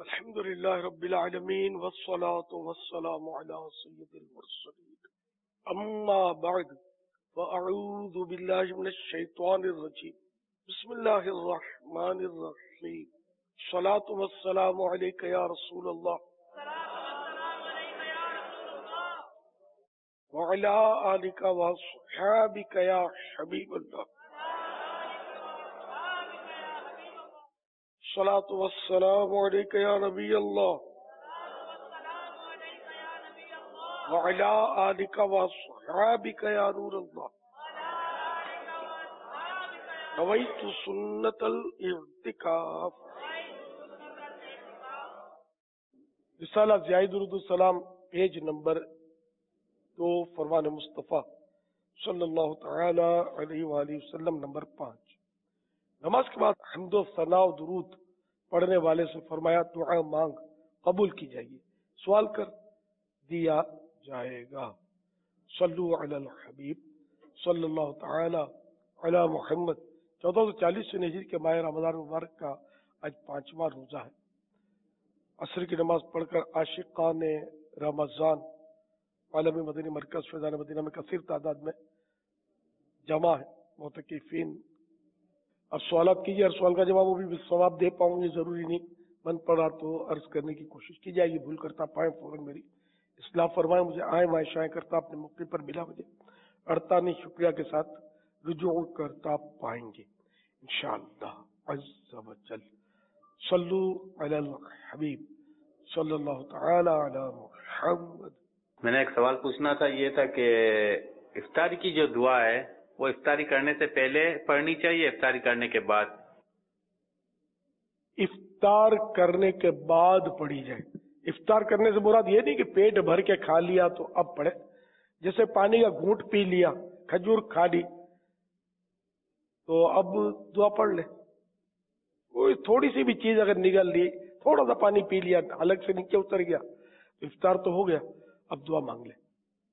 الحمد لله رب العالمين والصلاة والسلام على سيد المرسلين أما بعد فأعوذ بالله من الشيطان الرجيم بسم الله الرحمن الرحيم الصلاة والسلام عليك يا رسول الله وعلى آلك وصحابك يا حبيب الله الصلاة والسلام عليك يا نبي الله وعلى آلك وصحابك يا نور الله نويت سنة الاعتكاف. رسالہ ضیاء درود السلام پیج نمبر 2 فرمان مصطفیٰ صلی اللہ تعالی علیہ وآلہ وسلم نمبر 5. نماز کے بعد حمد و ثنا و درود پڑھنے والے سے فرمایا دعا مانگ قبول کی جائے گی، سوال کر دیا جائے گا. صلو علی الحبیب صلی اللہ تعالی علی محمد. 1440 ہجری کے ماہ رمضان مبارک کا آج 5واں روزہ ہے. عصر کی نماز پڑھ کر عاشقان رمضان عالمی مدنی مرکز فیضان مدینہ میں کثیر تعداد میں جمع ہے. معتکفین اب سوالات کیجیے، ہر سوال کا جواب وہ بھی ثواب دے پاؤں گی، ضروری نہیں. من پڑا تو عرض کرنے کی کوشش کی جائے گی، بھول کرتا پائیں فوراً میری اصلاح فرمائیں. مجھے آئیں مائیں شائیں کرتا اپنے موقع پر بلا وجہ اڑتا نہیں، شکریہ کے ساتھ رجوع کرتا پائیں گے انشاءاللہ عز و جل. صلو علی الحبیب صلی اللہ تعالی علی محمد. میں نے ایک سوال پوچھنا تھا، یہ تھا کہ افطاری کی جو دعا ہے وہ افطاری کرنے سے پہلے پڑھنی چاہیے، افطاری کرنے کے بعد؟ افطار کرنے کے بعد پڑھی جائے. افطار کرنے سے مراد یہ نہیں کہ پیٹ بھر کے کھا لیا تو اب پڑھے. جیسے پانی کا گھونٹ پی لیا، کھجور کھا لی تو اب دعا پڑھ لے. کوئی تھوڑی سی بھی چیز اگر نگل لی، تھوڑا سا پانی پی لیا، حلق سے نیچے اتر گیا، افطار تو ہو گیا، اب دعا مانگ لے.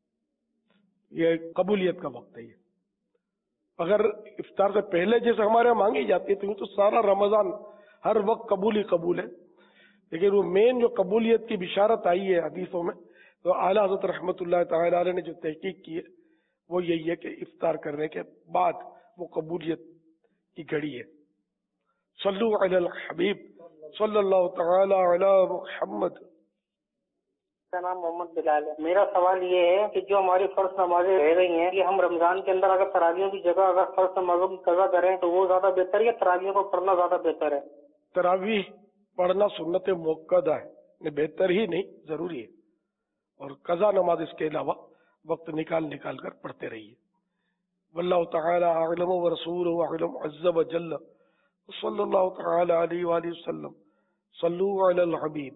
یہ قبولیت کا وقت ہے. یہ اگر افطار سے پہلے جیسے ہمارے یہاں مانگی جاتی ہے تو یہ تو سارا رمضان ہر وقت قبول ہی قبول ہے. لیکن وہ مین جو قبولیت کی بشارت آئی ہے حدیثوں میں، تو اعلیٰ حضرت رحمۃ اللہ تعالی علیہ نے جو تحقیق کی ہے وہ یہی ہے کہ افطار کرنے کے بعد وہ قبولیت کی گھڑی ہے. صلو علی الحبیب صلی اللہ تعالی علی محمد. میرا نام محمد بلال ہے. میرا سوال یہ ہے کہ جو ہماری فرض نمازیں رہ رہی ہیں، کہ ہم رمضان کے اندر اگر تراویحوں کی جگہ اگر فرض نمازوں کی قضا کریں تو وہ زیادہ بہتر ہے یا تراویحوں کو پڑھنا زیادہ بہتر ہے؟ تراویح پڑھنا سنت موقدہ ہے، بہتر ہی نہیں ضروری ہے. اور قضا نماز اس کے علاوہ وقت نکال کر پڑھتے رہیے. واللہ تعالی اعلم ورسولہ اعلم عز وجل. صلی اللہ تعالی علیہ وآلہ وسلم. صلو علی الحبیب.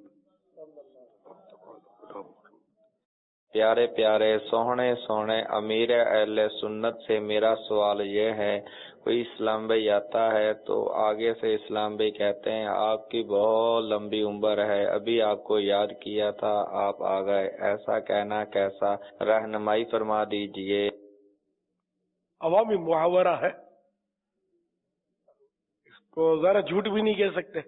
پیارے پیارے سوہنے سوہنے امیر اہل سنت سے میرا سوال یہ ہے، کوئی اسلام بھائی آتا ہے تو آگے سے اسلام بھائی کہتے ہیں آپ کی بہت لمبی عمر ہے، ابھی آپ کو یاد کیا تھا آپ آ گئے، ایسا کہنا کیسا؟ رہنمائی فرما دیجئے. عوامی محاورہ ہے، اس کو ذرا جھوٹ بھی نہیں کہہ سکتے.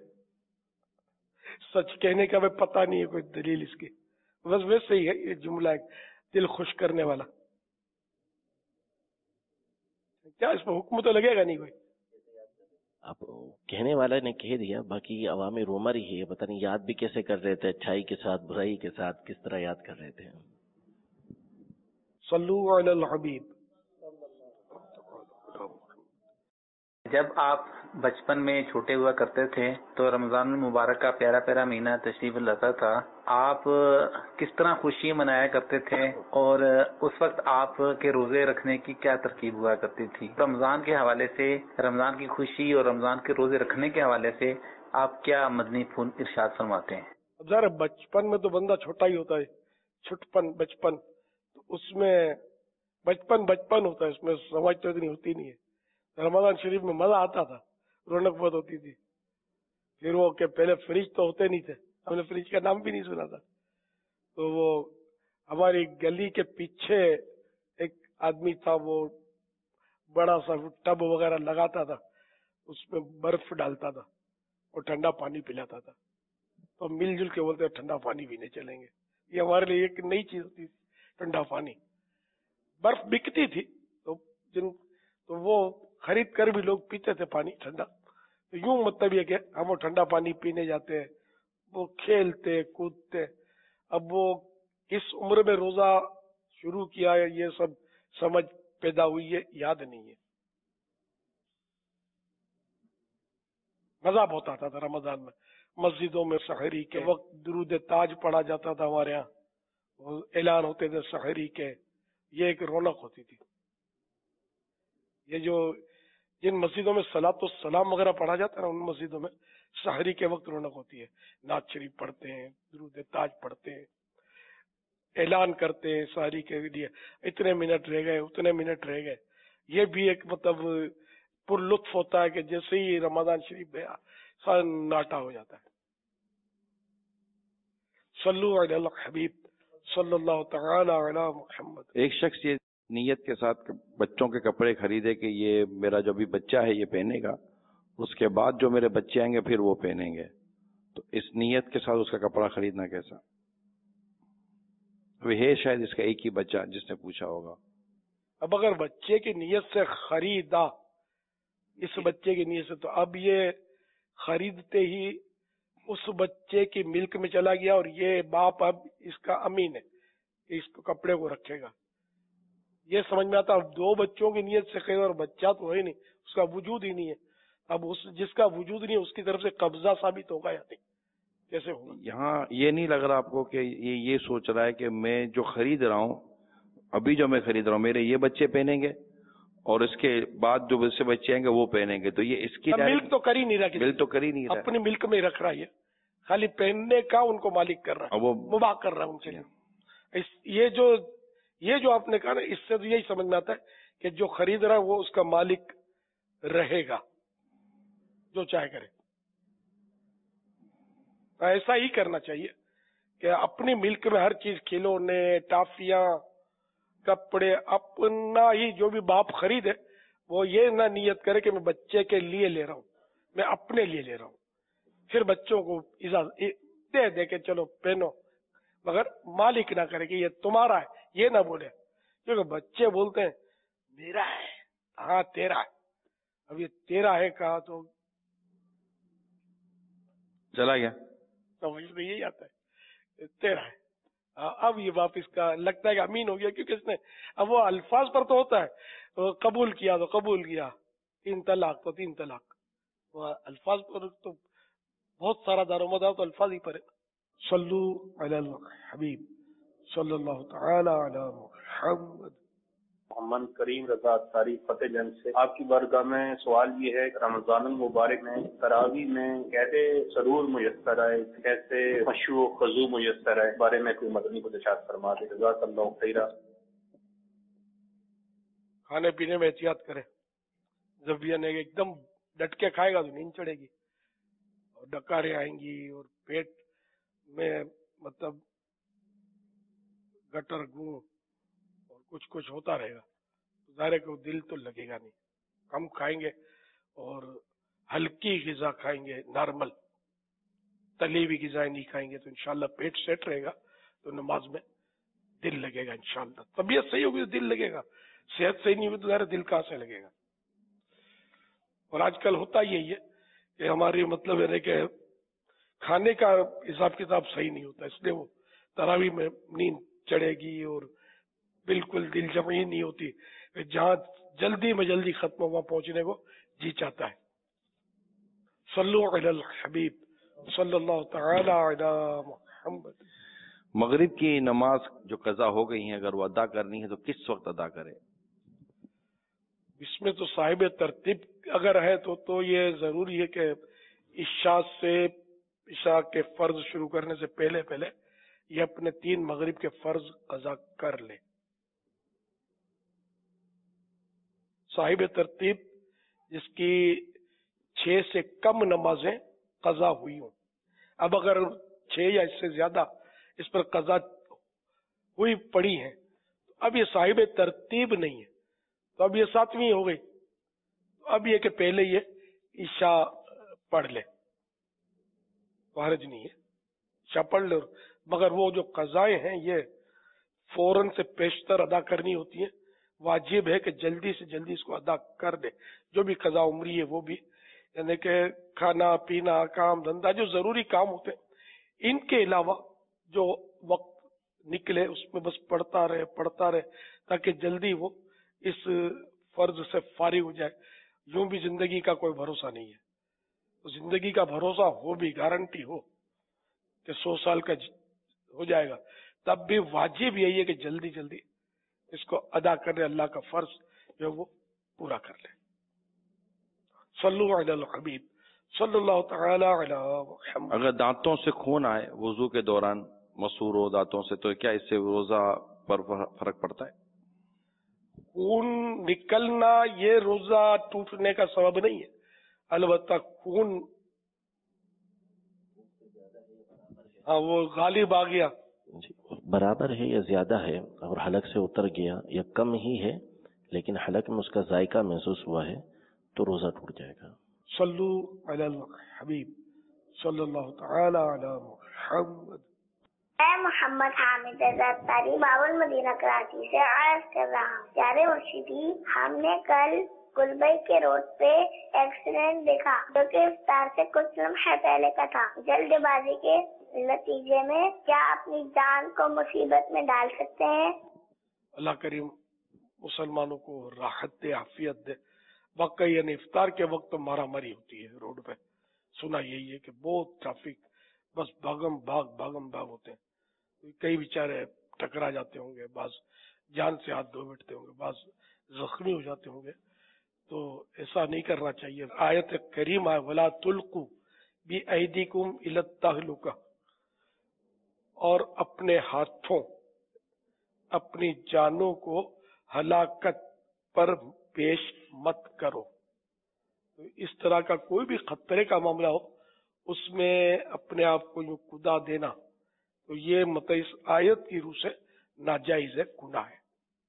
سچ کہنے کا بھی پتہ نہیں ہے کوئی دلیل اس کی، بس ویسے ہی ہے یہ جملہ ایک دل خوش کرنے والا. کیا اس پہ حکم تو لگے گا نہیں کوئی. اب کہنے والا نے کہہ دیا، باقی عوامی رومر ہی ہے. پتہ نہیں یاد بھی کیسے کر رہے تھے، اچھائی کے ساتھ برائی کے ساتھ کس طرح یاد کر رہے تھے. صلو علی الحبیب. جب آپ بچپن میں چھوٹے ہوا کرتے تھے تو رمضان المبارک کا پیارا پیارا مہینہ تشریف لاتا تھا، آپ کس طرح خوشی منایا کرتے تھے اور اس وقت آپ کے روزے رکھنے کی کیا ترکیب ہوا کرتی تھی؟ رمضان کے حوالے سے، رمضان کی خوشی اور رمضان کے روزے رکھنے کے حوالے سے آپ کیا مدنی پھول ارشاد فرماتے ہیں؟ اب ذرا بچپن میں تو بندہ چھوٹا ہی ہوتا ہے، چھٹپن بچپن، تو اس میں بچپن ہوتا ہے، اس میں سمجھ تو اتنی ہوتی نہیں ہے. رمضان شریف میں مزہ آتا تھا، رونق بہت ہوتی تھی. پھر وہ کہ پہلے فریج تو ہوتے نہیں تھے، ہم نے فریج کا نام بھی نہیں سنا تھا. تو وہ ہماری گلی کے پیچھے ایک آدمی تھا، وہ بڑا سا ٹب وغیرہ لگاتا تھا، اس میں برف ڈالتا تھا اور ٹھنڈا پانی پلاتا تھا. تو مل جل کے بولتے ہیں ٹھنڈا پانی پینے چلیں گے. یہ ہمارے لیے ایک نئی چیز تھی ٹھنڈا پانی. برف بکتی تھی تو وہ خرید کر بھی لوگ پیتے تھے پانی ٹھنڈا. تو یوں مطلب یہ کہ ہم وہ ٹھنڈا پانی پینے جاتے ہیں, وہ کھیلتے کودتے. اب وہ کس عمر میں روزہ شروع کیا ہے یہ سب سمجھ پیدا ہوئی ہے, یاد نہیں ہے. مزہ بہت آتا تھا رمضان میں. مسجدوں میں سحری کے وقت درود تاج پڑھا جاتا تھا ہمارے یہاں, وہ اعلان ہوتے تھے سحری کے, یہ ایک رونق ہوتی تھی. یہ جو جن مسجدوں میں صلاۃ السلام وغیرہ پڑھا جاتا ہے نا, ان مسجدوں میں سحری کے وقت رونق ہوتی ہے. نعت شریف پڑھتے ہیں, درود تاج پڑھتے ہیں, اعلان کرتے ہیں سحری کے لیے اتنے منٹ رہ گئے اتنے منٹ رہ گئے. یہ بھی ایک مطلب پر لطف ہوتا ہے کہ جیسے ہی رمضان شریف گیا ناٹا ہو جاتا ہے. صلو علی الحبیب صلی اللہ تعالی علی محمد. ایک شخص یہ نیت کے ساتھ بچوں کے کپڑے خریدے کہ یہ میرا جو بھی بچہ ہے یہ پہنے گا, اس کے بعد جو میرے بچے آئیں گے پھر وہ پہنیں گے, تو اس نیت کے ساتھ اس کا کپڑا خریدنا کیسا؟ وہ ہے شاید اس کا ایک ہی بچہ جس نے پوچھا ہوگا. اب اگر بچے کی نیت سے خریدا, اس بچے کی نیت سے, تو اب یہ خریدتے ہی اس بچے کی ملک میں چلا گیا اور یہ باپ اب اس کا امین ہے, اس کو کپڑے کو رکھے گا. یہ سمجھ میں آتا. اب دو بچوں کی نیت سے خرید اور بچہ تو ہے نہیں, اس کا وجود ہی نہیں ہے. اب اس جس کا وجود نہیں ہے اس کی طرف سے قبضہ ثابت ہوگا یا نہیں, کیسے ہوگا؟ یہاں یہ نہیں لگ رہا آپ کو کہ یہ سوچ رہا ہے کہ میں جو خرید رہا ہوں, ابھی جو میں خرید رہا ہوں میرے یہ بچے پہنیں گے اور اس کے بعد جو سے بچے آئیں گے وہ پہنیں گے, تو یہ اس کی ملک تو کر ہی نہیں رہا, ملک تو کر ہی نہیں رہا, اپنی ملک میں رکھ رہا ہے, خالی پہننے کا ان کو مالک کر رہا ہے, وہ مباح کر رہا ہے ان کے لیے. یہ جو آپ نے کہا نا, اس سے تو یہی سمجھ میں آتا ہے کہ جو خرید رہا ہے وہ اس کا مالک رہے گا, جو چاہے کرے. ایسا ہی کرنا چاہیے کہ اپنی ملک میں ہر چیز, کھلونے, ٹافیاں, کپڑے, اپنا ہی جو بھی باپ خریدے وہ یہ نہ نیت کرے کہ میں بچے کے لیے لے رہا ہوں, میں اپنے لیے لے رہا ہوں. پھر بچوں کو اجازت دے کہ چلو پہنو, مگر مالک نہ کرے کہ یہ تمہارا ہے, یہ نہ بولے. کیونکہ بچے بولتے ہیں میرا ہے, ہاں تیرا ہے. اب یہ تیرا ہے کہا تو چلا گیا, سمجھ میں یہی آتا ہے تیرا ہے. اب یہ واپس کا لگتا ہے کہ امین ہو گیا, کیونکہ اس نے اب وہ الفاظ پر تو ہوتا ہے, قبول کیا تو قبول کیا, 3 طلاق تو 3 طلاق, وہ الفاظ پر تو بہت سارا دار و مدار تو الفاظ ہی پر ہے. صلو علی الحبیب صلی اللہ تعالی علی محمد. محمد کریم رضا اتاری فتح جنگ سے. آپ کی بارگاہ میں سوال یہ ہے کہ رمضان المبارک میں تراویح میں کیسے سرور میسر ہے, کیسے خشوع و خضوع میسر ہے, اس بارے میں کوئی مدنی گزارش فرما دے. جزاک اللہ خیرہ. کھانے پینے میں احتیاط کرے, جب بھی ایک دم ڈٹ کے کھائے گا تو نیند چڑھے گی اور ڈکاریں آئیں گی اور پیٹ میں مطلب گٹر گوں اور کچھ ہوتا رہے گا, ظاہر ہے کہ دل تو لگے گا نہیں. کم کھائیں گے اور ہلکی غذا کھائیں گے, نارمل تلی ہوئی غذائیں نہیں کھائیں گے, تو انشاءاللہ پیٹ سیٹ رہے گا تو نماز میں دل لگے گا انشاءاللہ. طبیعت صحیح ہوگی تو دل لگے گا, صحت صحیح نہیں ہوگی تو ظاہر دل کہاں سے لگے گا. اور آج کل ہوتا یہی ہے کہ ہماری مطلب ہے کہ کھانے کا حساب کتاب صحیح نہیں ہوتا, اس لیے وہ تراویح میں نیند چڑھے گی اور بالکل دل جمعی نہیں ہوتی, جہاں جلدی میں جلدی ختم ہوا پہنچنے کو جی چاہتا ہے. صلو علی الحبیب صلی اللہ تعالی علی محمد. مغرب کی نماز جو قضا ہو گئی ہیں اگر وہ ادا کرنی ہے تو کس وقت ادا کرے؟ اس میں تو صاحب ترتیب اگر ہے تو یہ ضروری ہے کہ عشاء کے فرض شروع کرنے سے پہلے یہ اپنے 3 مغرب کے فرض قضا کر لے. صاحب ترتیب جس کی 6 سے کم نمازیں قضا ہوئی ہوں, اب اگر 6 یا اس سے زیادہ اس پر قضا ہوئی پڑی ہیں تو اب یہ صاحب ترتیب نہیں ہے, تو اب یہ 7ویں ہو گئی, تو اب یہ کہ پہلے یہ عشاء پڑھ لے, حرج نہیں ہے. पढ़ लो, मगर वो जो कज़ाएं हैं ये फौरन से पेशतर अदा करनी होती है। वाजिब है कि जल्दी से जल्दी इसको अदा कर दे, जो भी कज़ा उम्री है वो भी, यानी कि खाना पीना, काम धंधा, जो जरूरी काम होते हैं, इनके अलावा जो वक्त निकले उसमें बस पढ़ता रहे ताकि जल्दी वो इस फर्ज से फारिग हो जाए। यूं भी जिंदगी का कोई भरोसा नहीं है, तो जिंदगी का भरोसा हो भी, गारंटी हो कि 100 साल का हो जाएगा, तब भी वाजिब यही है कि जल्दी जल्दी इसको अदा कर ले, अल्लाह का फर्ज जो वो पूरा कर ले। सल्लु अलल हबीब सल्लल्लाहु तआला अला मुहम्मद। अगर दांतों से खून आए वुजू के दौरान, मसूर हो दांतों से, तो क्या इससे रोजा पर फर्क पड़ता है? खून निकलना ये रोजा टूटने का सबब नहीं है, अलबत्ता खून वो गालिब आ गया, जी, बराबर है या ज्यादा है और हलक से उतर गया या कम ही है, लेकिन हलक में उसका जायका महसूस हुआ है तो रोजा टूट जाएगा। सल्लु अलल हबीब सल्लल्लाहु तआला अला मुहम्मद। मैं मोहम्मद हामिद अज़हरी बाबुल मदीना कराची से अर्ज कर रहा हूँ। प्यारे मुर्शिदी, हमने कल गुलबई के रोड पे एक्सीडेंट देखा जो कि इफ्तार से कुछ लम्हे पहले का था। जल्दबाजी के नतीजे में क्या अपनी जान को मुसीबत में डाल सकते हैं? अल्लाह करीम मुसलमानों को राहत दे, आफियत दे। वाकई यानी इफ्तार के वक्त तो मारा मारी होती है रोड पे, सुना यही है कि बहुत ट्रैफिक, बस भागम भाग होते हैं। कई बेचारे टकरा जाते होंगे, बाज जान से हाथ धो बैठते होंगे, बाज जख्मी हो जाते होंगे, तो ऐसा नहीं करना चाहिए। आयत करीम है, वला तुल्कू बी ऐदीकुम इला तहलुका, और अपने हाथों अपनी जानों को हलाकत पर पेश मत करो। तो इस तरह का कोई भी खतरे का मामला हो, उसमें अपने आप को यूं कुदा देना, तो ये मतलब इस आयत की रूह से नाजायज है, गुनाह है।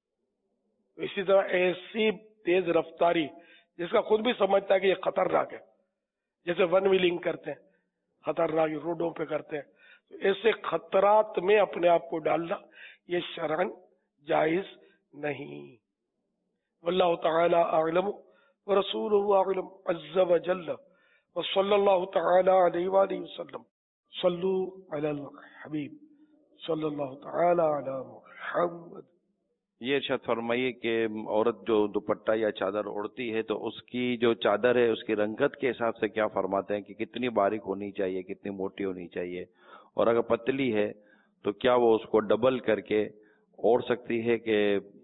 तो इसी तरह ऐसी तेज रफ्तारी जिसका खुद भी समझता है कि ये खतरनाक है, जैसे वन व्हीलिंग करते हैं, खतरनाक रोडों पे करते हैं, तो ऐसे खतरात में अपने आप को डालना ये शरअन जायज नहीं। वल्लाहु तआला अअलम व रसूलुहु अअलम अज़्ज़ व जल्ल व सल्लल्लाहु तआला अलैहि व आलिहि वसल्लम। सल्लु अलल हबीब सल्लल्लाहु तआला अला मुहम्मद। ये इरशाद फरमाइए कि औरत जो दुपट्टा या चादर ओढ़ती है तो उसकी जो चादर है उसकी रंगत के हिसाब से क्या फरमाते हैं कि कितनी बारीक होनी चाहिए, कितनी मोटी होनी चाहिए, और अगर पतली है तो क्या वो उसको डबल करके ओढ़ सकती है कि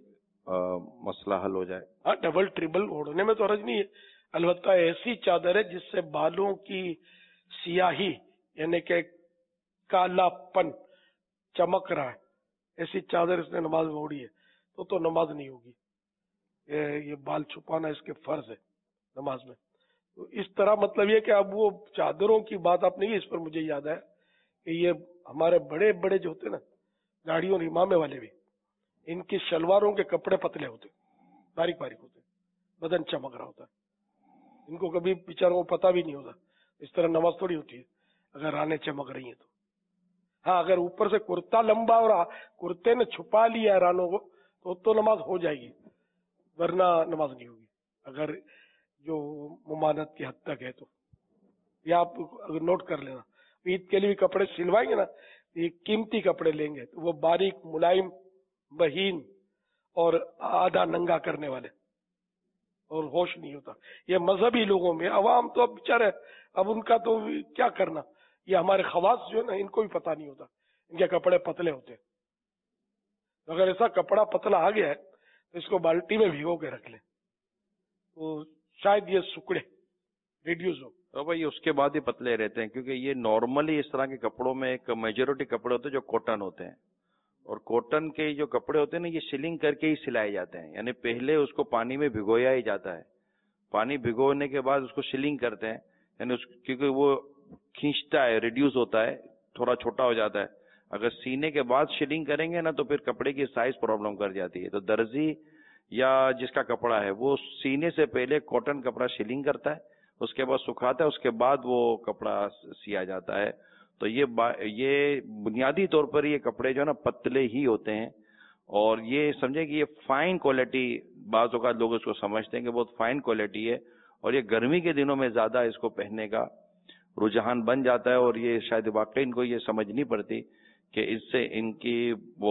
मसला हल हो जाए? हाँ, डबल ट्रिपल ओढ़ने में तो हर्ज नहीं है, अलबत्ता ऐसी चादर है जिससे बालों की सियाही यानी कि कालापन चमक रहा है, ऐसी चादर इसने नमाज में ओढ़ी है तो नमाज नहीं होगी। ये बाल छुपाना इसके फर्ज है नमाज में। तो इस तरह मतलब ये कि अब वो चादरों की बात आप नहीं, इस पर मुझे याद है कि ये हमारे बड़े बड़े जो होते ना गाड़ियों और इमामे वाले भी, इनकी शलवारों के कपड़े पतले होते, बारीक बारीक होते, बदन चमक रहा होता है, इनको कभी बेचारों को पता भी नहीं होता। इस तरह नमाज थोड़ी होती है अगर रानें चमक रही है तो। हाँ, अगर ऊपर से कुर्ता लंबा और कुर्ते ने छुपा लिया है रानों को तो नमाज हो जाएगी, वरना नमाज नहीं होगी अगर जो मुमानत की हद तक है तो। ये आप अगर नोट कर लेना, ईद के लिए भी कपड़े सिलवाएंगे ना, ये कीमती कपड़े लेंगे तो वो बारीक मुलायम महीन और आधा नंगा करने वाले, और होश नहीं होता। ये मजहबी लोगों में, अवाम तो अब बेचारे, अब उनका तो क्या करना, ये हमारे खवास जो है ना इनको भी पता नहीं होता, इनके कपड़े पतले होते हैं। तो अगर ऐसा कपड़ा पतला आ गया है तो इसको बाल्टी में भिगो के रख ले तो शायद ये सुकड़े रिड्यूस हो। तो भाई उसके बाद ही पतले रहते हैं, क्योंकि ये नॉर्मली इस तरह के कपड़ों में एक मेजोरिटी कपड़े होते हैं जो कॉटन होते हैं, और कॉटन के जो कपड़े होते हैं ना ये सिलिंग करके ही सिलाए जाते हैं, यानी पहले उसको पानी में भिगोया ही जाता है, पानी भिगोने के बाद उसको सिलिंग करते हैं, यानी क्योंकि वो खींचता है, रिड्यूस होता है, थोड़ा छोटा हो जाता है। अगर सीने के बाद शिलिंग करेंगे ना तो फिर कपड़े की साइज प्रॉब्लम कर जाती है। तो दर्जी या जिसका कपड़ा है वो सीने से पहले कॉटन कपड़ा शिलिंग करता है, उसके बाद सुखाता है, उसके बाद वो कपड़ा सिया जाता है। تو یہ بنیادی طور پر یہ کپڑے جو ہے نا پتلے ہی ہوتے ہیں، اور یہ سمجھیں کہ یہ فائن کوالٹی، بعض اوقات لوگ اس کو سمجھتے ہیں کہ بہت فائن کوالٹی ہے، اور یہ گرمی کے دنوں میں زیادہ اس کو پہننے کا رجحان بن جاتا ہے، اور یہ شاید واقعی ان کو یہ سمجھ نہیں پڑتی کہ اس سے ان کی وہ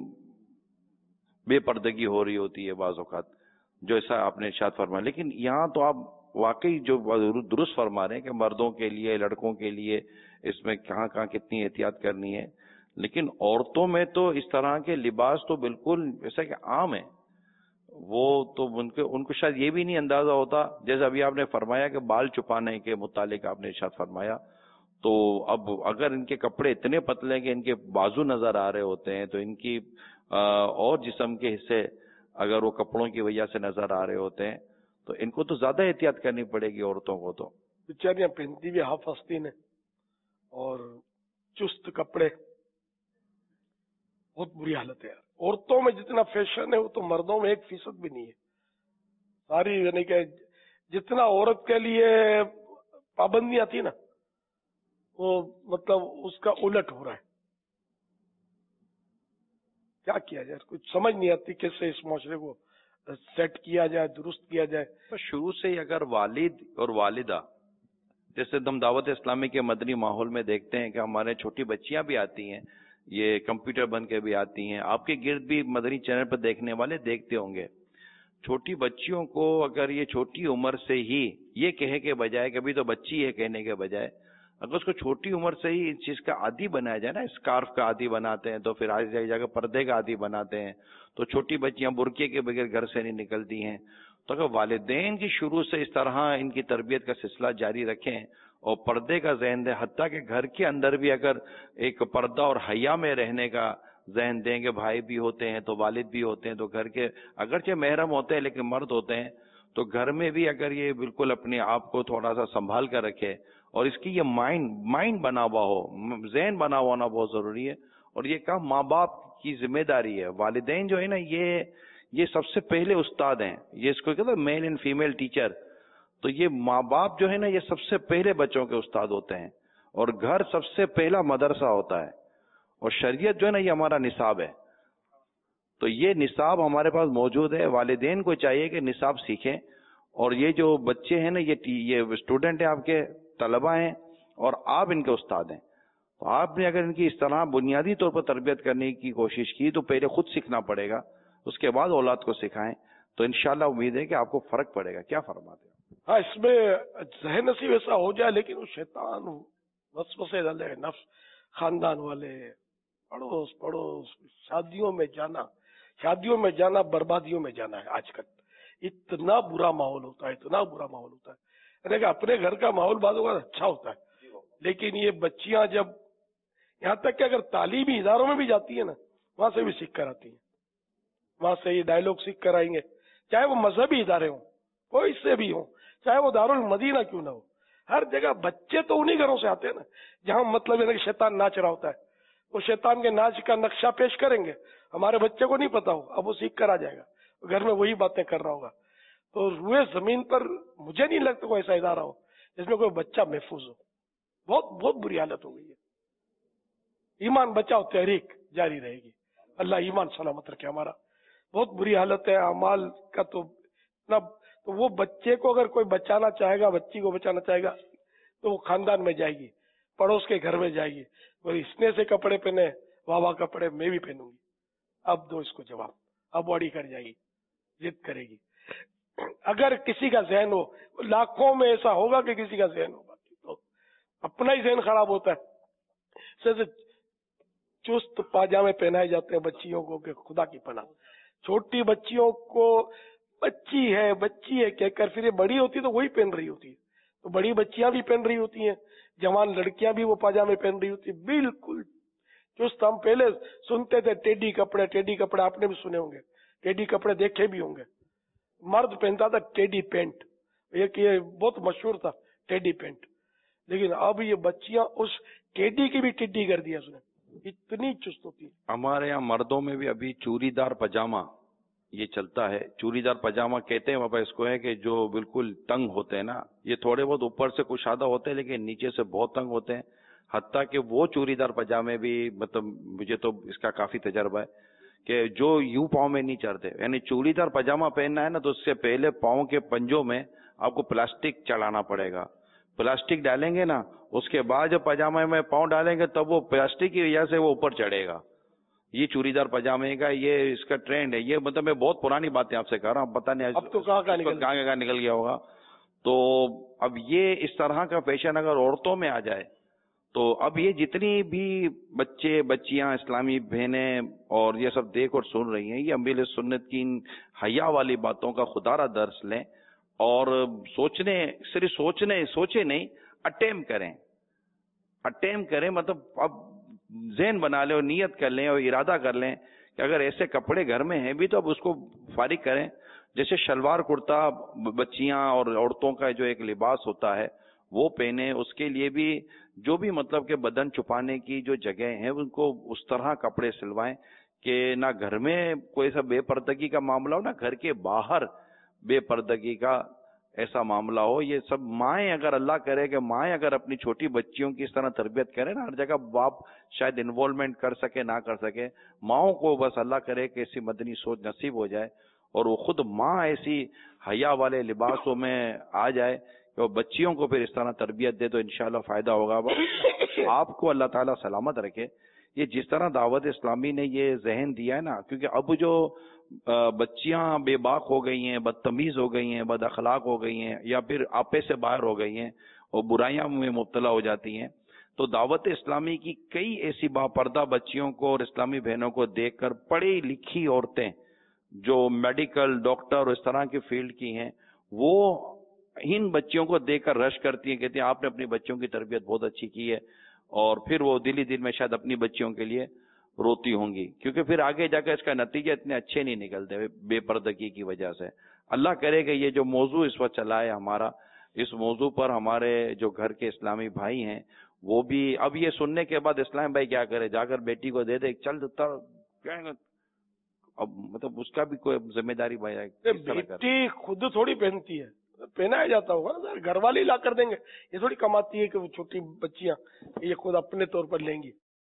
بے پردگی ہو رہی ہوتی ہے بعض اوقات، جو ایسا آپ نے ارشاد فرمایا. لیکن یہاں تو آپ واقعی جو درست فرما رہے ہیں کہ مردوں کے لیے، لڑکوں کے لیے اس میں کہاں کہاں کتنی احتیاط کرنی ہے، لیکن عورتوں میں تو اس طرح کے لباس تو بالکل ایسا کہ عام ہے. وہ تو ان کو شاید یہ بھی نہیں اندازہ ہوتا، جیسے ابھی آپ نے فرمایا کہ بال چھپانے کے متعلق آپ نے ارشاد فرمایا، تو اب اگر ان کے کپڑے اتنے پتلے ہیں کہ ان کے بازو نظر آ رہے ہوتے ہیں، تو ان کی اور جسم کے حصے اگر وہ کپڑوں کی وجہ سے نظر آ رہے ہوتے ہیں تو ان کو تو زیادہ احتیاط کرنی پڑے گی عورتوں کو. تو بیچاریاں پہنتی بھی ہاف آستین ہیں اور چست کپڑے، بہت بری حالت ہے یار. عورتوں میں جتنا فیشن ہے وہ تو مردوں میں 1% بھی نہیں ہے. ساری یعنی کہ جتنا عورت کے لیے پابندیاں تھی نا، وہ مطلب اس کا الٹ ہو رہا ہے. کیا کیا جائے، کچھ سمجھ نہیں آتی کیسے اس معاشرے کو سیٹ کیا جائے، درست کیا جائے. تو شروع سے ہی اگر والد اور والدہ، جیسے ہم دعوت اسلامی کے مدنی ماحول میں دیکھتے ہیں کہ ہمارے چھوٹی بچیاں بھی آتی ہیں، یہ کمپیوٹر بن کے بھی آتی ہیں، آپ کے گرد بھی مدنی چینل پر دیکھنے والے دیکھتے ہوں گے. چھوٹی بچیوں کو اگر یہ چھوٹی عمر سے ہی یہ کہے کے بجائے، کبھی تو بچی ہے کہنے کے بجائے، اگر اس کو چھوٹی عمر سے ہی اس چیز کا عادی بنایا جائے نا، اسکارف کا عادی بناتے ہیں تو پھر آگے جا کے پردے کا عادی بناتے ہیں، تو چھوٹی بچیاں برقعے کے بغیر گھر سے نہیں نکلتی ہیں. تو اگر والدین کی شروع سے اس طرح ان کی تربیت کا سلسلہ جاری رکھیں اور پردے کا ذہن دیں، حتیٰ کہ گھر کے اندر بھی اگر ایک پردہ اور حیا میں رہنے کا ذہن دیں کہ بھائی بھی ہوتے ہیں تو والد بھی ہوتے ہیں، تو گھر کے اگرچہ محرم ہوتے ہیں لیکن مرد ہوتے ہیں، تو گھر میں بھی اگر یہ بالکل اپنے آپ کو تھوڑا سا سنبھال کر رکھے اور اس کی یہ مائنڈ بنا ہوا ہو، ذہن بنا ہوا ہونا بہت ضروری ہے. اور یہ کام ماں باپ کی ذمہ داری ہے. والدین جو ہے نا یہ سب سے پہلے استاد ہیں، یہ اس کو کہتے ہیں میل اینڈ فیمیل ٹیچر. تو یہ ماں باپ جو ہے نا یہ سب سے پہلے بچوں کے استاد ہوتے ہیں، اور گھر سب سے پہلا مدرسہ ہوتا ہے، اور شریعت جو ہے نا یہ ہمارا نصاب ہے. تو یہ نصاب ہمارے پاس موجود ہے. والدین کو چاہیے کہ نصاب سیکھیں، اور یہ جو بچے ہیں نا یہ اسٹوڈنٹ ہیں، آپ کے طلبہ ہیں، اور آپ ان کے استاد ہیں. تو آپ نے اگر ان کی اس طرح بنیادی طور پر تربیت کرنے کی کوشش کی تو پہلے خود سیکھنا پڑے گا، اس کے بعد اولاد کو سکھائیں، تو انشاءاللہ امید ہے کہ آپ کو فرق پڑے گا. کیا فرماتے ہیں؟ ہاں، اس میں ذہن نصیب ایسا ہو جائے، لیکن وہ شیطان وسوسے ڈالے، نفس، خاندان والے، پڑوس شادیوں میں جانا بربادیوں میں جانا ہے. آج کل اتنا برا ماحول ہوتا ہے. یعنی کہ اپنے گھر کا ماحول بعض اوقات اچھا ہوتا ہے، لیکن یہ بچیاں جب یہاں تک کہ اگر تعلیمی اداروں میں بھی جاتی ہیں نا، وہاں سے بھی سیکھ کر آتی ہیں، وہاں سے یہ ڈائلوگ سیکھ کر آئیں گے، چاہے وہ مذہبی ادارے ہوں، کوئی سے بھی ہوں، چاہے وہ دارالمدینہ کیوں نہ ہو. ہر جگہ بچے تو انہی گھروں سے آتے ہیں نا جہاں مطلب ہے کہ شیطان ناچ رہا ہوتا ہے. وہ شیطان کے ناچ کا نقشہ پیش کریں گے، ہمارے بچے کو نہیں پتا ہو، اب وہ سیکھ کر آ جائے گا، گھر میں وہی باتیں کر رہا ہوگا. تو روئے زمین پر مجھے نہیں لگتا کوئی ایسا ادارہ ہو جس میں کوئی بچہ محفوظ ہو. بہت بری حالت ہو گئی ہے. ایمان بچاؤ تحریک جاری رہے گی، اللہ ایمان سلامت رکھے ہمارا. بہت بری حالت ہے اعمال کا. تو وہ بچے کو اگر کوئی بچانا چاہے گا، بچی کو بچانا چاہے گا، تو وہ خاندان میں جائے گی، پڑوس کے گھر میں جائے گی، اور اس نے سے کپڑے پہنے، واہ کپڑے میں بھی پہنوں گی. اب دو اس کو جواب، اب واڑی کر جائے گی، ضد کرے گی. اگر کسی کا ذہن ہو، لاکھوں میں ایسا ہوگا کہ کسی کا ذہن ہوگا، تو اپنا ہی ذہن خراب ہوتا ہے. چست پاجامے پہنائے جاتے ہیں بچیوں کو کہ خدا کی پناہ. چھوٹی بچیوں کو بچی ہے کہہ کر پھر یہ بڑی ہوتی تو وہی پہن رہی ہوتی ہے. تو بڑی بچیاں بھی پہن رہی ہوتی ہیں، جوان لڑکیاں بھی وہ پاجامے پہن رہی ہوتی ہیں، بالکل چست. ہم پہلے سنتے تھے ٹیڈی کپڑے آپ نے بھی سنے ہوں گے، ٹیڈی کپڑے دیکھے بھی ہوں گے. مرد پہنتا تھا ٹیڈی پینٹ، یہ بہت مشہور تھا ٹیڈی پینٹ. لیکن اب یہ بچیاں اس ٹیڈی کی بھی ٹڈی کر دیا اس نے، اتنی چست ہوتی ہے. ہمارے یہاں مردوں میں بھی ابھی چوری دار پاجامہ یہ چلتا ہے. چوری دار پاجامہ کہتے ہیں بابا اس کو، ہے کہ جو بالکل تنگ ہوتے ہیں نا، یہ تھوڑے بہت اوپر سے کشادہ ہوتے ہیں لیکن نیچے سے بہت تنگ ہوتے ہیں. حتیٰ کہ وہ چوڑیدار پاجامے بھی مطلب مجھے تو اس کا کافی تجربہ ہے کہ جو یوں پاؤں میں نہیں چڑھتے، یعنی چوڑیدار پاجامہ پہننا ہے نا تو اس سے پہلے پاؤں کے پنجوں میں آپ کو پلاسٹک چڑھانا پڑے گا. پلاسٹک ڈالیں گے نا، اس کے بعد جب پاجامے میں پاؤں ڈالیں گے تب وہ پلاسٹک کی وجہ سے وہ اوپر چڑھے گا. یہ چوڑیدار پاجامے کا یہ اس کا ٹرینڈ ہے. یہ مطلب میں بہت پرانی باتیں آپ سے کہہ رہا ہوں، پتہ نہیں اب تو کہاں نکل گیا ہوگا. تو اب یہ اس طرح کا فیشن اگر عورتوں میں آ جائے تو اب یہ جتنی بھی بچے بچیاں اسلامی بہنیں اور یہ سب دیکھ اور سن رہی ہیں، یہ امیر سنت کی ان حیا والی باتوں کا خدا را درس لیں اور صرف سوچے نہیں، اٹیمپ کریں. مطلب اب ذہن بنا لیں اور نیت کر لیں اور ارادہ کر لیں کہ اگر ایسے کپڑے گھر میں ہیں بھی تو اب اس کو فارغ کریں. جیسے شلوار کرتا بچیاں اور عورتوں کا جو ایک لباس ہوتا ہے وہ پہنے، اس کے لیے بھی جو بھی مطلب کہ بدن چھپانے کی جو جگہ ہیں ان کو اس طرح کپڑے سلوائیں کہ نہ گھر میں کوئی ایسا بے پردگی کا معاملہ ہو، نہ گھر کے باہر بے پردگی کا ایسا معاملہ ہو. یہ سب مائیں اگر اللہ کرے کہ مائیں اگر اپنی چھوٹی بچیوں کی اس طرح تربیت کریں نا، ہر جگہ باپ شاید انوالومنٹ کر سکے نہ کر سکے، ماؤں کو بس اللہ کرے کہ ایسی مدنی سوچ نصیب ہو جائے اور وہ خود ماں ایسی حیا والے لباسوں میں آ جائے کہ وہ بچیوں کو پھر اس طرح تربیت دے تو انشاءاللہ فائدہ ہوگا. آپ کو اللہ تعالیٰ سلامت رکھے. یہ جس طرح دعوت اسلامی نے یہ ذہن دیا ہے نا، کیونکہ اب جو بچیاں بے باک ہو گئی ہیں، بدتمیز ہو گئی ہیں، بد اخلاق ہو گئی ہیں، یا پھر آپے سے باہر ہو گئی ہیں اور برائیاں میں مبتلا ہو جاتی ہیں، تو دعوت اسلامی کی کئی ایسی باپردہ بچیوں کو اور اسلامی بہنوں کو دیکھ کر پڑھی لکھی عورتیں جو میڈیکل ڈاکٹر اور اس طرح کی فیلڈ کی ہیں وہ ان بچیوں کو دیکھ کر رش کرتی ہیں، کہتی ہیں آپ نے اپنی بچیوں کی تربیت بہت اچھی کی ہے، اور پھر وہ دل ہی دل میں شاید اپنی بچیوں کے لیے روتی ہوں گی، کیونکہ پھر آگے جا کر اس کا نتیجہ اتنے اچھے نہیں نکلتے بے پردگی کی وجہ سے. اللہ کرے کہ یہ جو موضوع اس وقت چلا ہے ہمارا، اس موضوع پر ہمارے جو گھر کے اسلامی بھائی ہیں وہ بھی اب یہ سننے کے بعد اسلام بھائی کیا کرے، جا کر بیٹی کو دے دے چل اب مطلب اس کا بھی کوئی ذمہ داری بھائی ہے. بیٹی خود تھوڑی پہنتی ہے، پہنایا جاتا ہوگا نا، گھر والے لا کر دیں گے. یہ تھوڑی کماتی ہے کہ وہ چھوٹی بچیاں یہ خود اپنے طور پر لیں گی.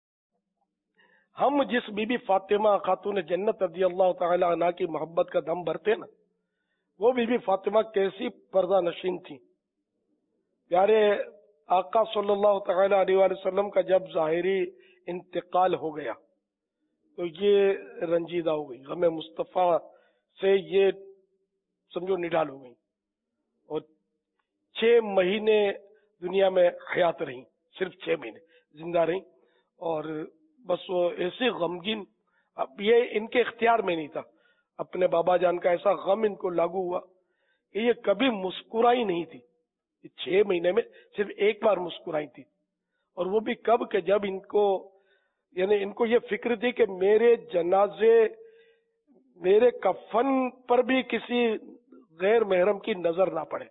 ہم جس بی بی فاطمہ خاتون جنت رضی اللہ تعالی عنہ کی محبت کا دم بھرتے نا، وہ بی بی فاطمہ کیسی پردہ نشین تھی. پیارے آقا صلی اللہ تعالی علیہ وآلہ وسلم کا جب ظاہری انتقال ہو گیا تو یہ رنجیدہ ہو گئی، غم مصطفیٰ سے یہ سمجھو نڈال ہو گئی، اور 6 مہینے دنیا میں حیات رہی، صرف 6 مہینے زندہ رہی، اور بس وہ ایسی غمگین، اب یہ ان کے اختیار میں نہیں تھا، اپنے بابا جان کا ایسا غم ان کو لاگو ہوا کہ یہ کبھی مسکرائی نہیں تھی. 6 مہینے میں صرف ایک بار مسکرائی تھی، اور وہ بھی کب کہ جب ان کو یہ فکر تھی کہ میرے جنازے میرے کفن پر بھی کسی غیر محرم کی نظر نہ پڑے.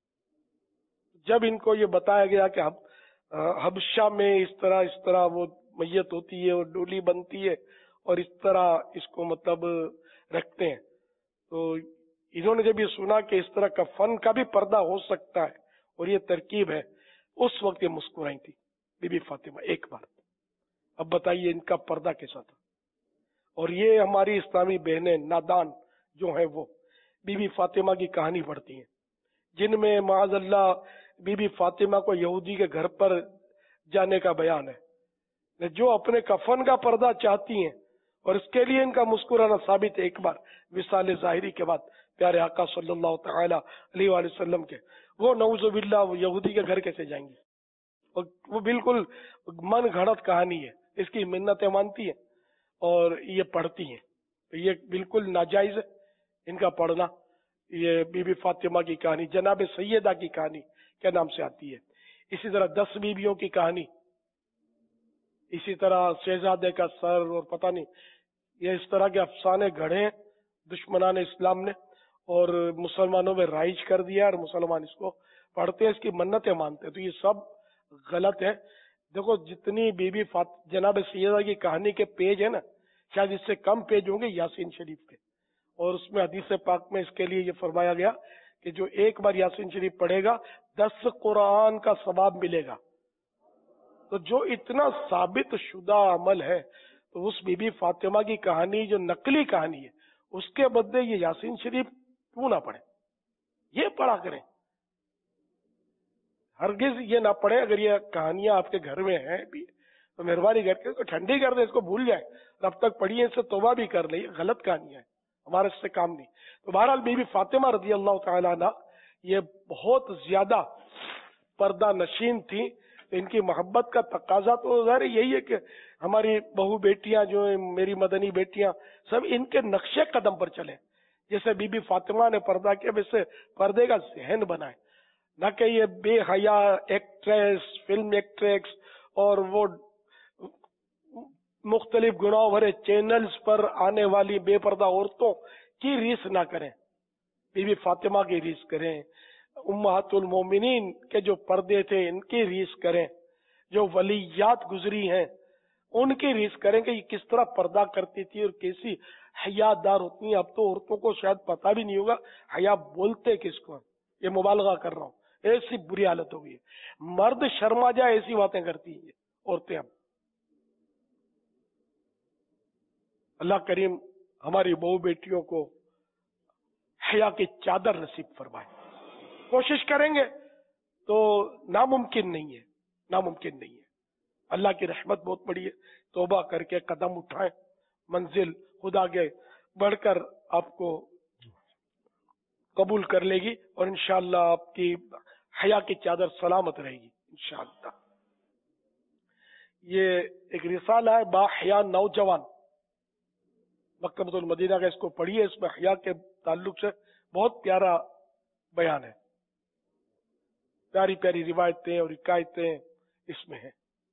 جب ان کو یہ بتایا گیا کہ حبشہ میں اس طرح وہ میت ہوتی ہے اور ڈولی بنتی ہے اور اس طرح اس کو مطلب رکھتے ہیں، تو انہوں نے جب یہ سنا کہ اس طرح کفن کا بھی پردہ ہو سکتا ہے اور یہ ترکیب ہے، اس وقت یہ مسکرائی تھی بی بی فاطمہ ایک بار. اب بتائیے ان کا پردہ کیسا تھا. اور یہ ہماری اسلامی بہنیں نادان جو ہیں وہ بی بی فاطمہ کی کہانی پڑھتی ہیں، جن میں معاذ اللہ بی بی فاطمہ کو یہودی کے گھر پر جانے کا بیان ہے، جو اپنے کفن کا پردہ چاہتی ہیں، اور اس کے لیے ان کا مسکرانا ثابت ہے. ایک بار وصال ظاہری کے بعد پیارے آقا صلی اللہ تعالی علیہ وآلہ وسلم کے، وہ نعوذ باللہ وہ یہودی کے گھر کیسے جائیں گی؟ اور وہ بالکل من گھڑت کہانی ہے، اس کی منتیں مانتی ہیں اور یہ پڑھتی ہیں. یہ بالکل ناجائز ہے ان کا پڑھنا. یہ بی بی فاطمہ کی کہانی جناب سیدہ کی کہانی کے نام سے آتی ہے. اسی طرح 10 بیویوں کی کہانی، اسی طرح شہزادے کا سر، اور پتہ نہیں یہ اس طرح کے افسانے گھڑے ہیں دشمنان اسلام نے اور مسلمانوں میں رائج کر دیا، اور مسلمان اس کو پڑھتے ہیں، اس کی منتیں مانتے ہیں. تو یہ سب غلط ہے. دیکھو جتنی بی بی جناب سیدہ کی کہانی کے پیج ہیں نا، شاید اس سے کم پیج ہوں گے یاسین شریف کے، اور اس میں حدیث پاک میں اس کے لیے یہ فرمایا گیا کہ جو ایک بار یاسین شریف پڑھے گا 10 قرآن کا ثواب ملے گا. تو جو اتنا ثابت شدہ عمل ہے تو اس بی بی فاطمہ کی کہانی جو نقلی کہانی ہے اس کے بدلے یہ یاسین شریف کیوں نہ پڑھے؟ یہ پڑھا کریں، ہرگز یہ نہ پڑھے. اگر یہ کہانیاں آپ کے گھر میں ہیں بھی تو مہربانی کر کے اس کو ٹھنڈی کر دیں، اس کو بھول جائیں، اب تک پڑھیے، اس سے توبہ بھی کر لیں. غلط کہانیاں ہیں، ہمارے اس سے کام نہیں. تو بہرحال بی بی فاطمہ رضی اللہ تعالیٰ عنہ یہ بہت زیادہ پردہ نشین تھی. ان کی محبت کا تقاضا تو ظاہر یہی ہے کہ ہماری بہو بیٹیاں جو ہیں، میری مدنی بیٹیاں، سب ان کے نقش قدم پر چلیں. جیسے بی بی فاطمہ نے پردہ کیا ویسے پردے کا ذہن بنائے، نہ کہ یہ بے حیا ایکٹریس، فلم ایکٹریس اور وہ مختلف گناہ بھرے چینلز پر آنے والی بے پردہ عورتوں کی ریس نہ کریں. بی بی فاطمہ کی ریس کریں، امہات المومنین کے جو پردے تھے ان کی ریس کریں، جو ولیات گزری ہیں ان کی ریس کریں کہ یہ کس طرح پردہ کرتی تھی اور کیسی حیا دار ہوتی ہیں. اب تو عورتوں کو شاید پتہ بھی نہیں ہوگا حیا بولتے کس کو. یہ مبالغہ کر رہا ہوں، ایسی بری حالت ہو گئی ہے. مرد شرما جائے ایسی باتیں کرتی ہیں عورتیں. اب اللہ کریم ہماری بہو بیٹیوں کو حیا کی چادر نصیب فرمائے. کوشش کریں گے تو ناممکن نہیں ہے، ناممکن نہیں ہے. اللہ کی رحمت بہت بڑی ہے. توبہ کر کے قدم اٹھائیں، منزل خدا کے بڑھ کر آپ کو قبول کر لے گی اور انشاءاللہ آپ کی حیا کی چادر سلامت رہے گی انشاءاللہ. یہ ایک رسالہ ہے با حیا نوجوان، مکتبۃ المدینہ کا، اس کو پڑھیے. اس میں حیا کے تعلق سے بہت پیارا بیان ہے، پیاری پیاری روایتیں اور حکایتیں اس میں ہیں.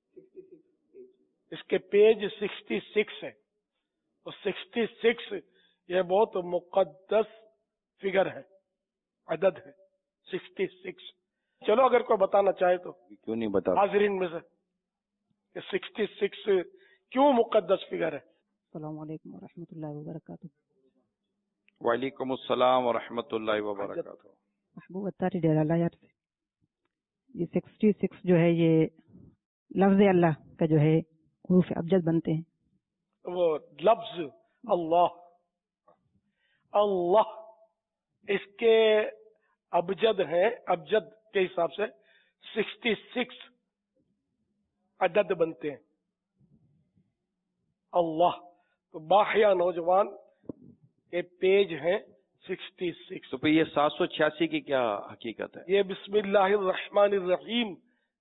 اس کے پیج 66 ہے، اور 66 یہ بہت مقدس فگر ہے، عدد ہے 66. چلو اگر کوئی بتانا چاہے تو کیوں نہیں بتا حاضرین میں سے کہ 66 کیوں مقدس فگر ہے. السلام علیکم ورحمۃ اللہ وبرکاتہ. وعلیکم السلام ورحمۃ اللہ وبرکاتہ. محبوب اتاری ڈیرہ لایار سے. یہ 66 جو ہے یہ لفظ اللہ کا جو ہے حروف ابجد بنتے ہیں. وہ لفظ اللہ، اللہ اس کے ابجد ہیں، ابجد کے حساب سے 66 عدد بنتے ہیں. اللہ تو باحیا نوجوان کے پیج ہیں 66. تو پھر یہ 786 کی کیا حقیقت ہے؟ یہ بسم اللہ الرحمن الرحیم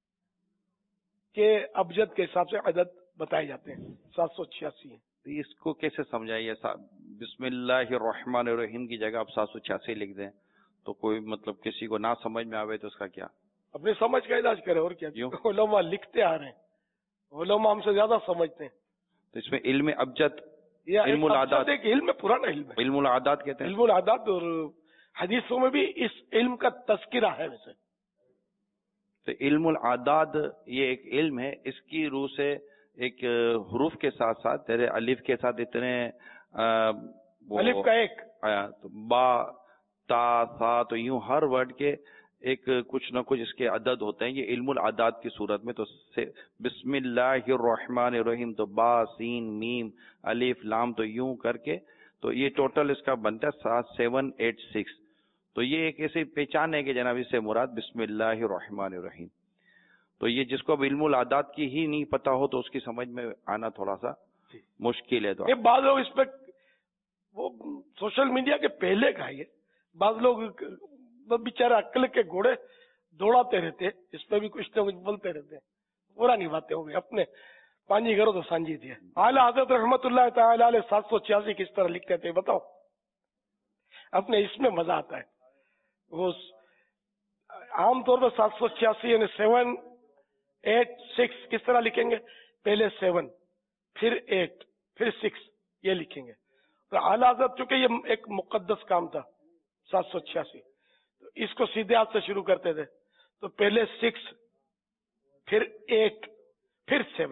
کے ابجد کے حساب سے عدد بتائے جاتے ہیں، 786 ہیں. اس کو کیسے سمجھائیے؟ بسم اللہ الرحمن الرحیم کی جگہ آپ 786 لکھ دیں تو کوئی مطلب کسی کو نہ سمجھ میں آوے تو اس کا کیا؟ اپنی سمجھ کا علاج کرے اور کیا. علماء لکھتے آ رہے ہیں، علماء ہم سے زیادہ سمجھتے ہیں. تو اس میں علم ابجد، علم العادات، ایک علم پرانا علم ہے، علم العادات کہتے ہیں. علم العادات، اور حدیثوں میں بھی اس علم کا تذکرہ ہے. ویسے تو علم العادات یہ ایک علم ہے، اس کی روح سے ایک حروف کے ساتھ ساتھ تیرے الف کے ساتھ اتنے الف کا ایک آیا تو با تا سا، تو یوں ہر ورڈ کے ایک کچھ نہ کچھ اس کے عدد ہوتے ہیں. یہ علم العادات کی صورت میں. تو بسم اللہ الرحمن الرحیم تو با سین میم الف لام، تو یوں کر کے تو یہ ٹوٹل اس کا بنتا ہے 786. تو یہ ایک ایسی پہچان ہے کہ جناب اس سے مراد بسم اللہ الرحمن الرحیم. تو یہ جس کو اب علم العادات کی ہی نہیں پتا ہو تو اس کی سمجھ میں آنا تھوڑا سا مشکل ہے. تو بعض لوگ اس پہ وہ سوشل میڈیا کے پہلے کا یہ بعض لوگ بیچارے عقل کے گھوڑے دوڑاتے رہتے، اس پہ بھی کچھ نہ کچھ بولتے رہتے ہیں. پورا نہیں باتیں ہو گئی، اپنے پانجی کرو تو سانجی تھی. اعلیٰ حضرت رحمت اللہ تعالی علیہ 786 کس طرح لکھتے تھے بتاؤ؟ اپنے اس میں مزہ آتا ہے. وہ عام طور پر 786 یعنی 786 کس طرح لکھیں گے؟ پہلے 7 پھر 8 پھر 6 یہ لکھیں گے. تو اعلیٰ حضرت چونکہ یہ ایک مقدس کام تھا 786، تو اس کو سیدھے ہاتھ سے شروع کرتے تھے. تو پہلے 6 پھر 8 پھر 7.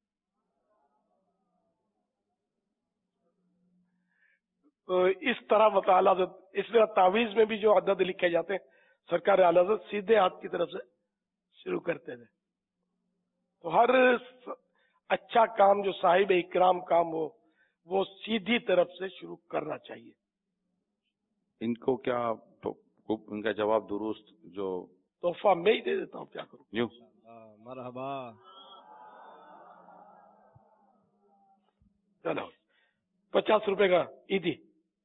تو اس طرح بتا اعلیٰ حضرت، اس طرح تعویذ میں بھی جو عدد لکھے جاتے ہیں سرکار اعلیٰ حضرت سیدھے ہاتھ کی طرف سے شروع کرتے تھے. تو ہر اچھا کام جو صاحب اکرام کام ہو وہ سیدھی طرف سے شروع کرنا چاہیے. ان کو کیا ان کا جواب درست جو تحفہ میں ہی دے دیتا ہوں, کیا کروں. یوں مرحبا. چلو 50 روپے کا عیدی.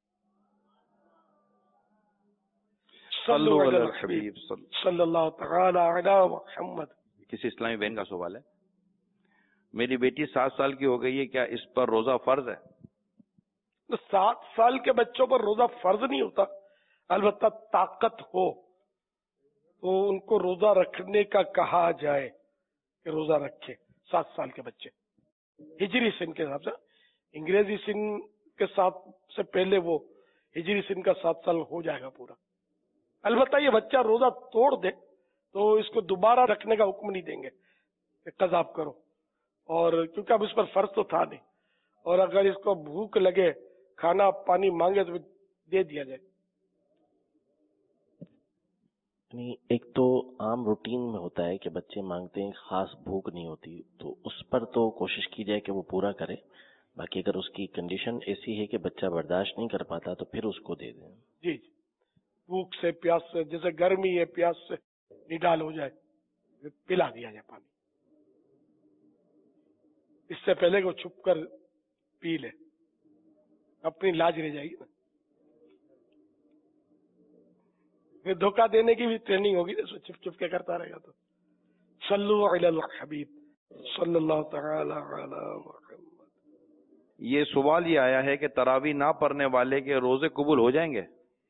صلو علی الحبیب صلی اللہ تعالی علی محمد. کسی اسلامی بہن کا سوال ہے. میری بیٹی 7 سال کی ہو گئی ہے, کیا اس پر روزہ فرض ہے؟ 7 سال کے بچوں پر روزہ فرض نہیں ہوتا, البتہ طاقت ہو تو ان کو روزہ رکھنے کا کہا جائے کہ روزہ رکھے. 7 سال کے بچے ہجری سن کے حساب سے, انگریزی سن کے ساتھ سے پہلے وہ ہجری سن کا 7 سال ہو جائے گا پورا. البتہ یہ بچہ روزہ توڑ دے تو اس کو دوبارہ رکھنے کا حکم نہیں دیں گے کہ قضا کرو, اور کیونکہ اب اس پر فرض تو تھا نہیں, اور اگر اس کو بھوک لگے کھانا پانی مانگے تو دے دیا جائے. ایک تو عام روٹین میں ہوتا ہے کہ بچے مانگتے ہیں, خاص بھوک نہیں ہوتی, تو اس پر تو کوشش کی جائے کہ وہ پورا کرے. باقی اگر اس کی کنڈیشن ایسی ہے کہ بچہ برداشت نہیں کر پاتا تو پھر اس کو دے دیں. جی جی, بھوک سے پیاس سے, جیسے گرمی ہے پیاس سے نڈال ہو جائے پلا دیا جائے پانی, اس سے پہلے کہ وہ چھپ کر پی لے, اپنی لاج رہ جائے گی نا. پھر دھوکہ دینے کی بھی ٹریننگ ہوگی, چھپ چھپ کے کرتا رہے گا تو. صلو علی الحبیب صلی اللہ تعالی علی محمد. یہ سوال یہ آیا ہے کہ تراویح نہ پڑھنے والے کے روزے قبول ہو جائیں گے؟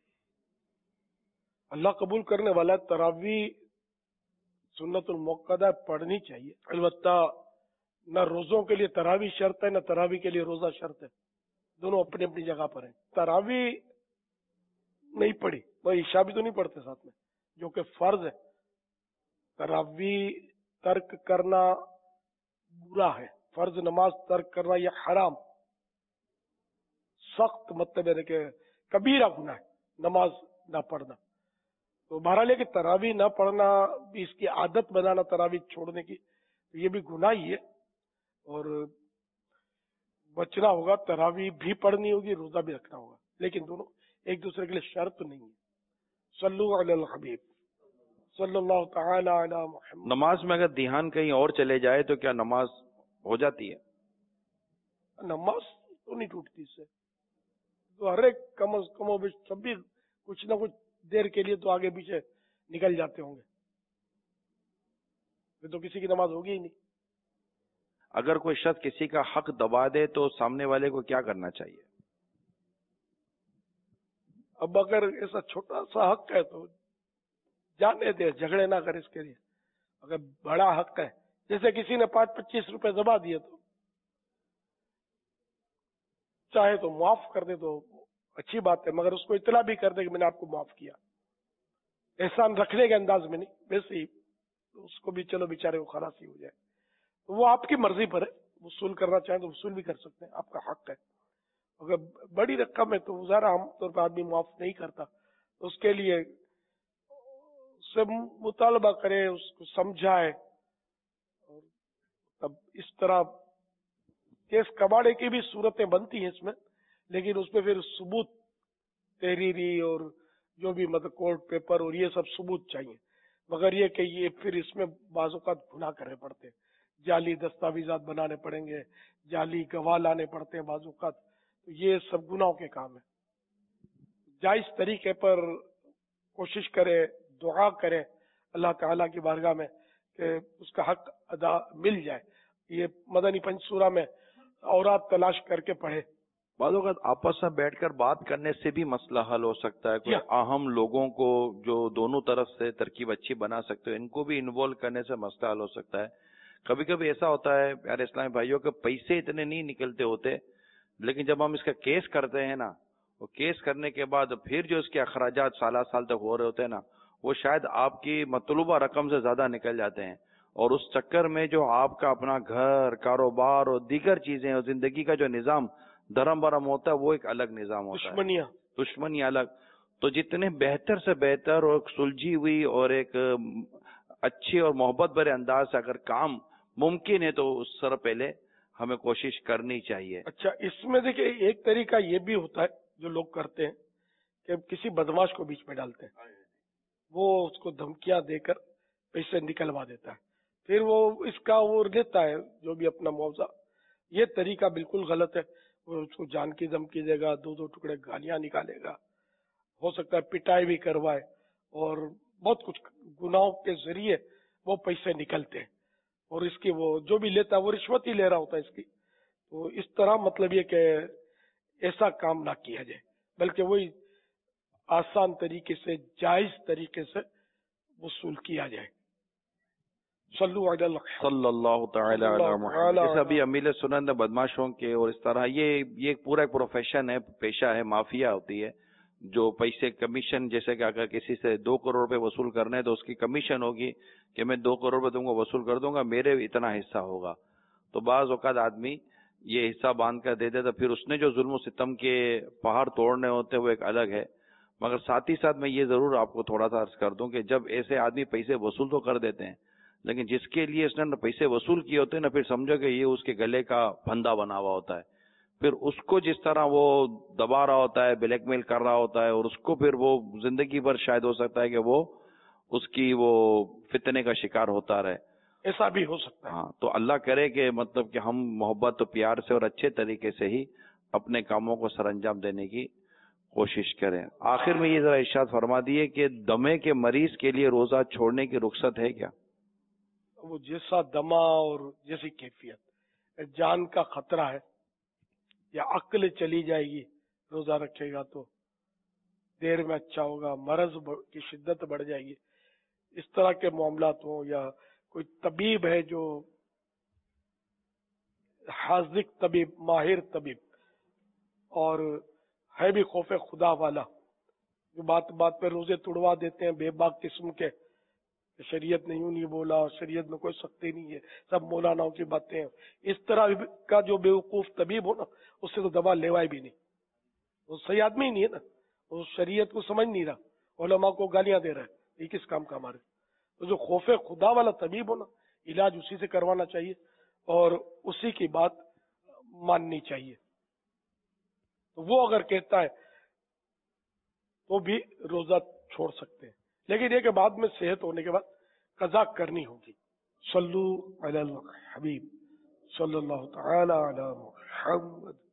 اللہ قبول کرنے والا ہے. تراویح سنت المؤکدہ پڑھنی چاہیے, البتہ نہ روزوں کے لیے تراویح شرط ہے نہ تراویح کے لیے روزہ شرط ہے, دونوں اپنی اپنی جگہ پر ہیں. تراویح نہیں پڑھی, وہ عشاء بھی تو نہیں پڑھتے ساتھ میں جو کہ فرض ہے. تراویح ترک کرنا برا ہے, فرض نماز ترک کرنا یہ حرام, سخت مطلب ہے کہ کبیرہ گناہ ہے نماز نہ پڑھنا. تو بہرحال یہ کہ تراویح نہ پڑھنا بھی اس کی عادت بنانا تراویح چھوڑنے کی, تو یہ بھی گناہ ہی ہے, اور بچنا ہوگا. تراویح بھی پڑھنی ہوگی, روزہ بھی رکھنا ہوگا, لیکن دونوں ایک دوسرے کے لیے شرط نہیں ہے. صلو علی الحبیب صلی اللہ تعالی علی محمد. نماز میں اگر دھیان کہیں اور چلے جائے تو کیا نماز ہو جاتی ہے؟ نماز تو نہیں ٹوٹتی اس سے, تو ہر ایک کم از کم سب بھی کچھ نہ کچھ دیر کے لیے تو آگے پیچھے نکل جاتے ہوں گے, پھر تو کسی کی نماز ہوگی ہی نہیں. اگر کوئی شخص کسی کا حق دبا دے تو سامنے والے کو کیا کرنا چاہیے؟ اب اگر ایسا چھوٹا سا حق ہے تو جانے دے, جھگڑے نہ کر اس کے لیے. اگر بڑا حق ہے, جیسے کسی نے 25 روپے دبا دیے تو چاہے تو معاف کر دے تو اچھی بات ہے, مگر اس کو اطلاع بھی کر دے کہ میں نے آپ کو معاف کیا. احسان رکھنے کے انداز میں نہیں, ویسے ہی اس کو بھی چلو بیچارے کو خلاصی ہو جائے. تو وہ آپ کی مرضی پر ہے, وصول کرنا چاہیں تو وصول بھی کر سکتے ہیں, آپ کا حق ہے. اگر بڑی رقم ہے تو ذرا عام طور پر آدمی معاف نہیں کرتا, تو اس کے لیے اس سے مطالبہ کرے, اس کو سمجھائے, اور تب اس طرح کیس کباڑے کی بھی صورتیں بنتی ہیں اس میں, لیکن اس میں پھر ثبوت تحریری اور جو بھی مطلب کورٹ پیپر اور یہ سب ثبوت چاہیے. مگر یہ کہ یہ پھر اس میں بعض اوقات گناہ کرنے پڑتے ہیں, جعلی دستاویزات بنانے پڑیں گے, جعلی گواہ لانے پڑتے ہیں بعض اوقات, تو یہ سب گناہوں کے کام ہے. جائز طریقے پر کوشش کرے, دعا کرے اللہ تعالیٰ کی بارگاہ میں کہ اس کا حق ادا مل جائے. یہ مدنی پنج سورہ میں اورات تلاش کر کے پڑھے. بعض اوقات آپس میں بیٹھ کر بات کرنے سے بھی مسئلہ حل ہو سکتا ہے. کوئی اہم لوگوں کو جو دونوں طرف سے ترکیب اچھی بنا سکتے ہیں, ان کو بھی انوالو کرنے سے مسئلہ حل ہو سکتا ہے. کبھی کبھی ایسا ہوتا ہے پیارے اسلامی بھائیوں کے پیسے اتنے نہیں نکلتے ہوتے, لیکن جب ہم اس کا کیس کرتے ہیں نا, وہ کیس کرنے کے بعد پھر جو اس کے اخراجات سالہ سال تک ہو رہے ہوتے ہیں نا, وہ شاید آپ کی مطلوبہ رقم سے زیادہ نکل جاتے ہیں. اور اس چکر میں جو آپ کا اپنا گھر, کاروبار اور دیگر چیزیں اور زندگی کا جو نظام دھرم برم ہوتا ہے وہ ایک الگ نظام ہوتا ہے, دشمنی الگ. تو جتنے بہتر سے بہتر اور سلجھی ہوئی اور ایک اچھی اور محبت بھرے انداز سے اگر کام मुमकिन है तो उस तरह पहले हमें कोशिश करनी चाहिए। अच्छा, इसमें देखिए एक तरीका ये भी होता है जो लोग करते हैं कि किसी बदमाश को बीच में डालते हैं, वो उसको धमकियां देकर पैसे निकलवा देता है, फिर वो इसका वो लेता है जो भी अपना मुआवजा। ये तरीका बिल्कुल गलत है। वो उसको जान की धमकी देगा, दो दो टुकड़े गालियां निकालेगा, हो सकता है पिटाई भी करवाए, और बहुत कुछ गुनाहों के जरिए वो पैसे निकलते हैं, और इसकी वो जो भी लेता है वो रिश्वत ही ले रहा होता है इसकी। तो इस तरह मतलब ये कि ऐसा काम ना किया जाए, बल्कि वही आसान तरीके से, जायज तरीके से वसूल किया जाए। सल्लल्लाहु तआला अला मुहम्मद। जैसे अभी अमील सुनन ने बदमाशों के और इस तरह ये पूरा एक प्रोफेशन है, पेशा है, माफिया होती है जो पैसे कमीशन, जैसे कि अगर किसी से 2 करोड़ रुपए वसूल करने हैं तो उसकी कमीशन होगी कि मैं 2 करोड़ रुपए तुमको वसूल कर दूंगा, मेरे इतना हिस्सा होगा। तो बाज औकात आदमी ये हिस्सा बांध कर दे दे, तो फिर उसने जो जुल्म सितम के पहाड़ तोड़ने होते हैं वो एक अलग है। मगर साथ ही साथ मैं ये जरूर आपको थोड़ा सा अर्ज कर दूं कि जब ऐसे आदमी पैसे वसूल तो कर देते हैं, लेकिन जिसके लिए उसने पैसे वसूल किए होते हैं ना, फिर समझो कि ये उसके गले का फंदा बना हुआ होता है, फिर उसको जिस तरह वो दबा रहा होता है, ब्लैकमेल कर रहा होता है, और उसको फिर वो जिंदगी भर शायद हो सकता है कि वो उसकी वो फितने का शिकार होता रहे। ऐसा भी हो सकता है। हाँ, तो अल्लाह करे कि मतलब कि हम मोहब्बत और प्यार से और अच्छे तरीके से ही अपने कामों को सरअंजाम देने की कोशिश करें। आखिर में ये जरा इरशाद फरमा दिए कि दमे के मरीज के लिए रोजा छोड़ने की रुख्सत है क्या? वो जैसा दमा और जैसी कैफियत, जान का खतरा है या अक्ल चली जाएगी, रोजा रखेगा तो देर में अच्छा होगा, मरज की शिद्दत बढ़ जाएगी, इस तरह के मामलात हो, या कोई तबीब है जो हाजिक तबीब, माहिर तबीब, और है भी खौफ खुदा वाला, जो बात बात पे रोजे तुड़वा देते हैं बेबाक किस्म के, शरीयत ने यूं नहीं बोला, शरीयत में कोई सख्ती नहीं है, सब मौलानाओं की बातें हैं, इस तरह का जो बेवकूफ तबीब हो ना, उससे तो दवा लेवाए भी नहीं, वो सही आदमी ही नहीं है ना, वो शरीयत को समझ नहीं रहा, उलमा को गालियां दे रहा है, ये किस काम का हमारे। तो जो खौफ खुदा वाला तबीब हो ना, इलाज उसी से करवाना चाहिए और उसी की बात माननी चाहिए। तो वो अगर कहता है तो भी रोजा छोड़ सकते हैं, लेकिन ये कि बाद में सेहत होने के बाद कज़ा करनी होगी। सल्लु अलल हबीब सल्लल्लाहु तआला अला मुहम्मद।